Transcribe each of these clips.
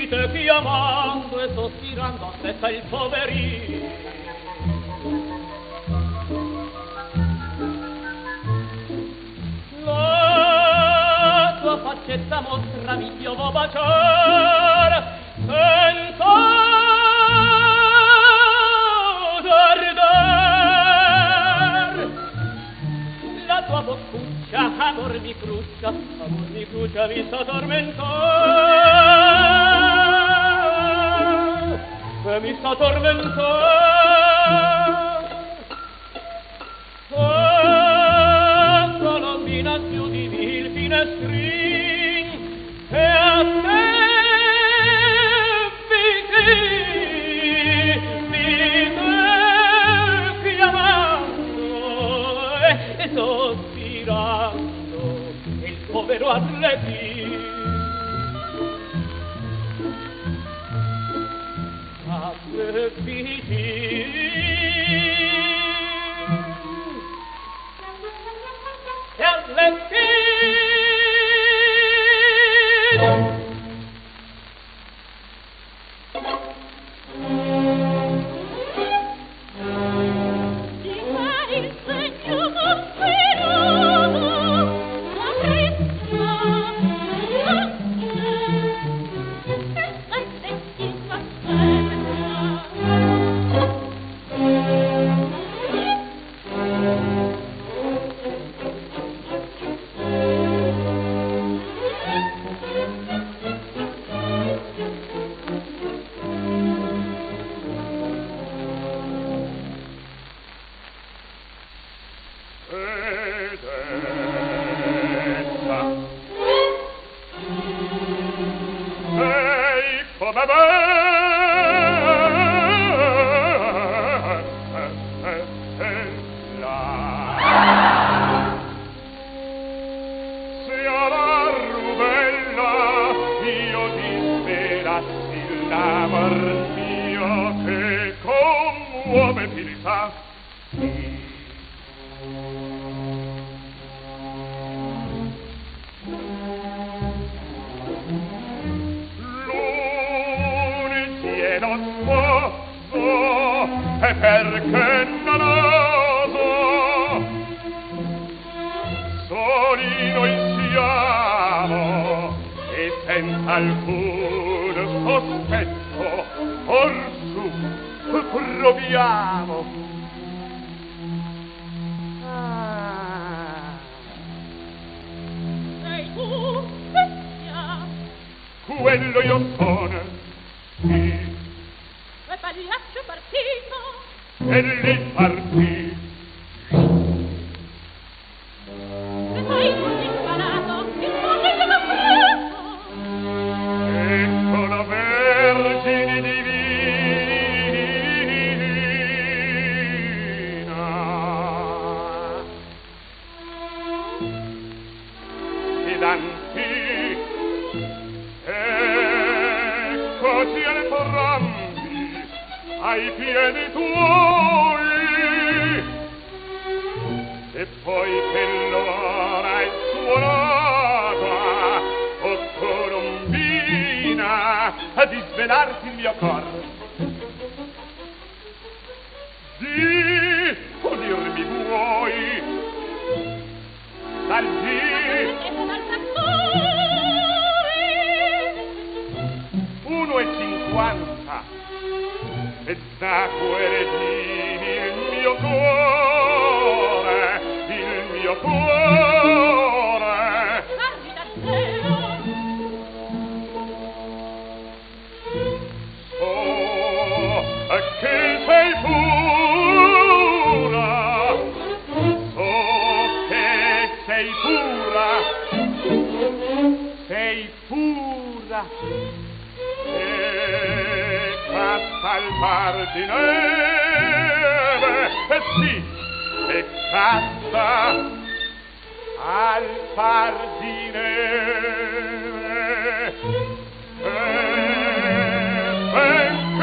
vite chiamando e sospirando aspetta il poverino. La tua faccetta mostrami io vo baciar senza guardar. La tua boccuccia amor mi cruccia mi sa tormentar, mi sa tormentar. Quando non mi più di vil finestrin e a te mi chiamando e sospirando il povero atletin. Perché non oso, soli noi siamo e senza alcun sospetto orsù proviamo. Sei tu, bestia? Quello io sono, sì. E pagliaccio partito? E lì partì. E poi così sparato, il mondo che l'ha preso. Ecco la Vergine divina. Ed anzi, eccoci entrambi ai piedi tuoi, e poi che l'ora è suonata, o colombina, di svelarti il mio cor. Di, o dirmi vuoi, dal di, $1,50 e da quel dì il mio cuore, Parli da cielo. so che sei pura, so che sei pura, e cassa al par di neve, sì, e cassa al par di neve, ben che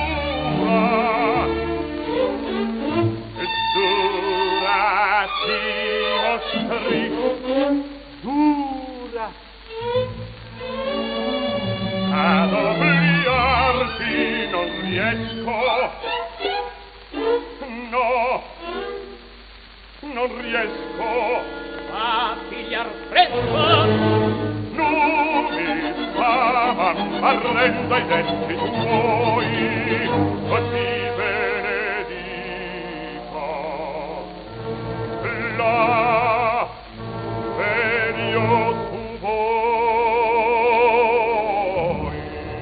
dura ti mostri, dura, ad riesco. No, non riesco a pigliar fresco. Non mi stavan barrendo i denti tuoi, così benedico. La venio tu voi.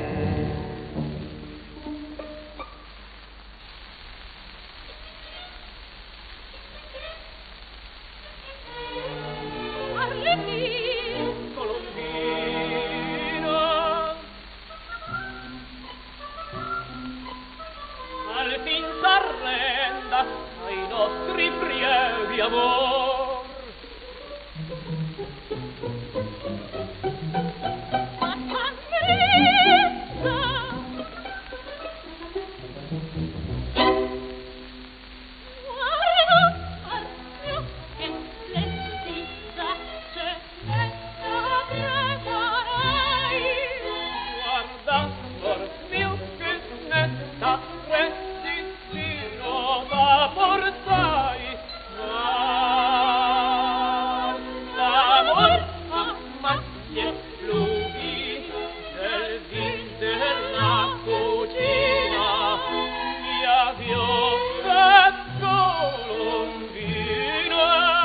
Ai nostri brievi amor. Ma t'annezza guarda arcio che splendida cenetta preparai. Guarda, amor mio, che netta da portai. Guarda, amor, maglie fluvi del vin della cugina, mia viola colombina.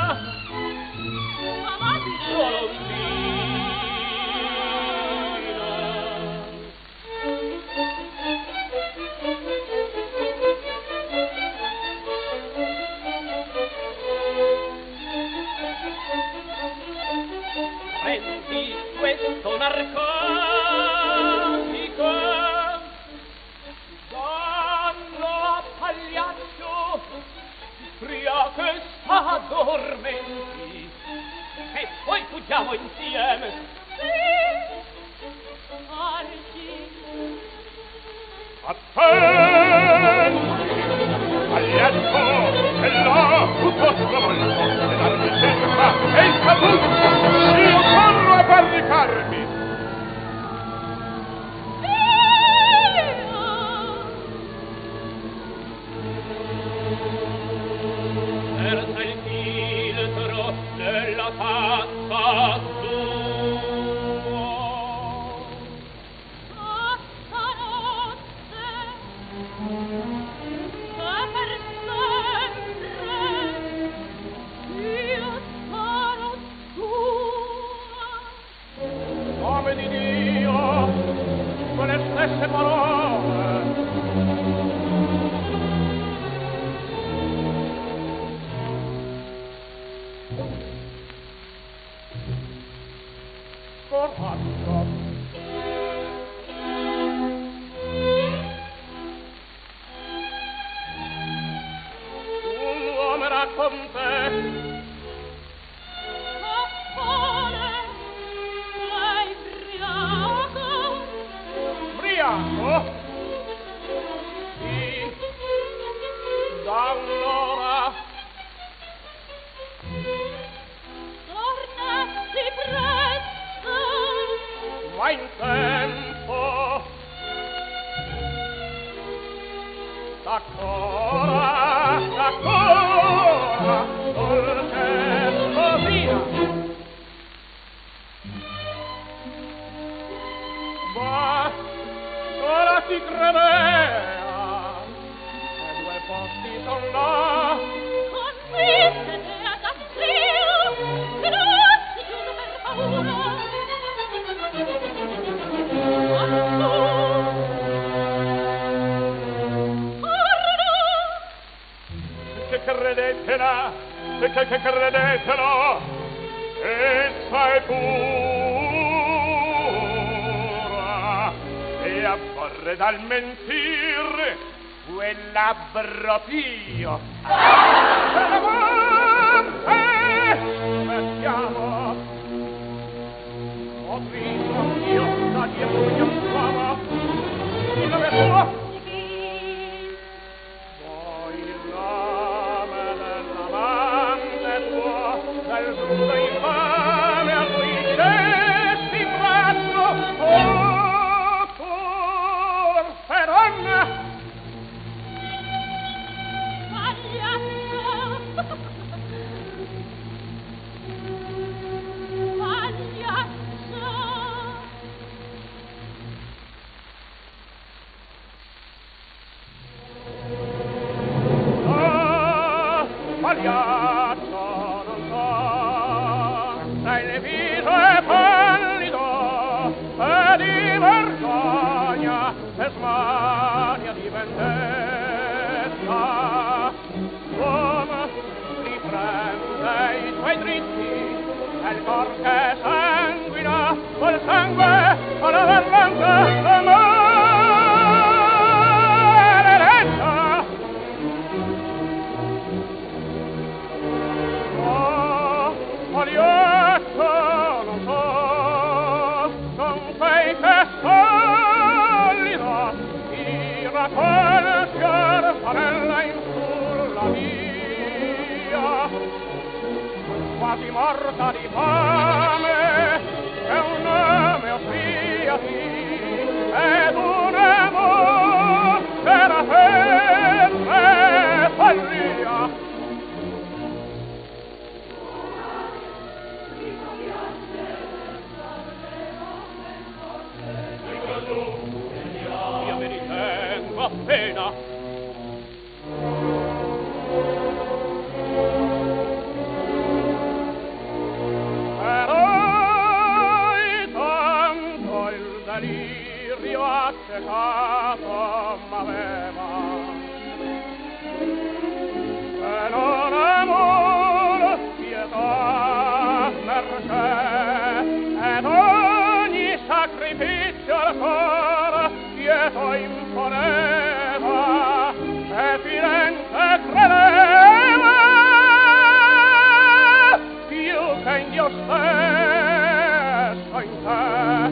Prendi questo narcotico, danno a Pagliaccio, pria che s'addormenti, e poi fuggiamo insieme. Sì, arci. Attenti, Pagliaccio, e là tutto stravolto, e la ricerca è il caduto. Io corro a barricarmi. Versa il filtro nella tazza sua. Stanotte per sempre io sarò tua. Nome di Dio, con le stesse parole. Coraggio. Un uomo era con te. Cappone, sei briaco. Briaco? Sì. Da un'ora. Tornassi presto. Ma in tempo. D'accora, dolce sposina. Ma ora si credea che due posti son là. Convissete ad Astrio, che non si chiude per paura. Ma tu, Che credetela, che credetelo, essa è pura e abborre dal mentir quel labbro pio. Per l'amore, mettiamo, ho visto io da dietro gli uomo, il nome suo. Del crudo infame a cui diresti braccio, oh, forse donna, cor che sanguina col sangue con la vergogna maledetta. Oh, Oliotto, non so, non fai che solida tira quel fior farella in sulla via, quasi morta di fame, e un nome osviati, ed un amor era sempre follia. Io mi ritengo appena delirio accecato m'aveva, e non amor, pietà, mercè, ed ogni sacrificio al cor quieto imponeva, e Firenze credeva più che in Dio stesso in te.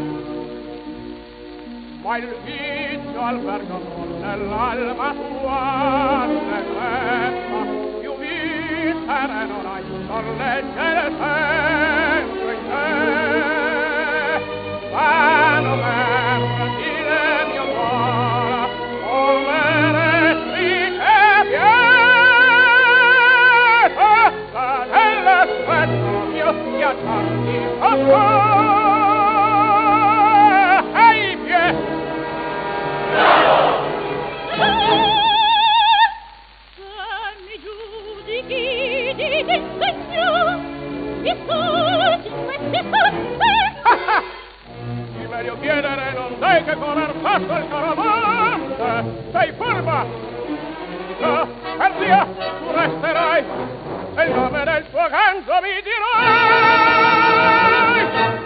Ma il vizio alberga nell'alma tua negrezza, più viscere non hai, sorlegge il senso in te. Vano mercile mio cuore, o meresti che pieta, nell'aspetto mio schiacciarti soccor. Il meglio chiedere non dai che correr passo il caravante. Sei furba! No, per via, tu resterai e il nome del tuo ganzo mi dirai.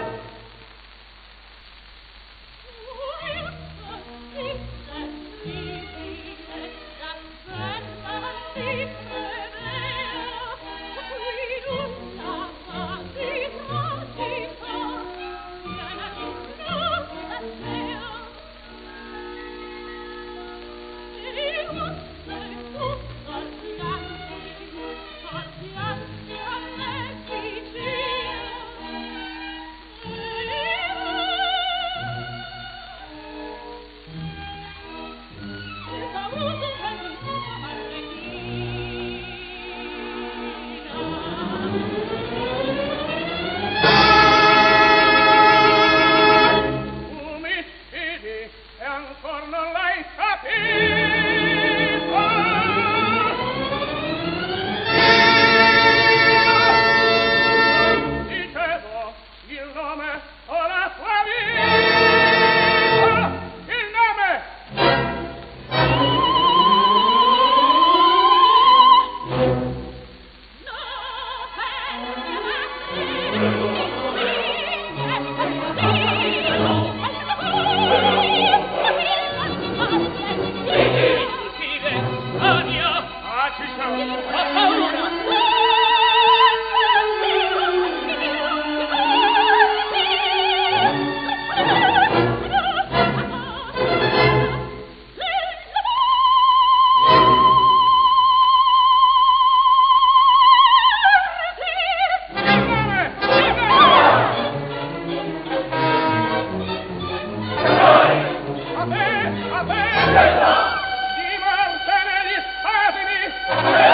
Divertene gli spasimi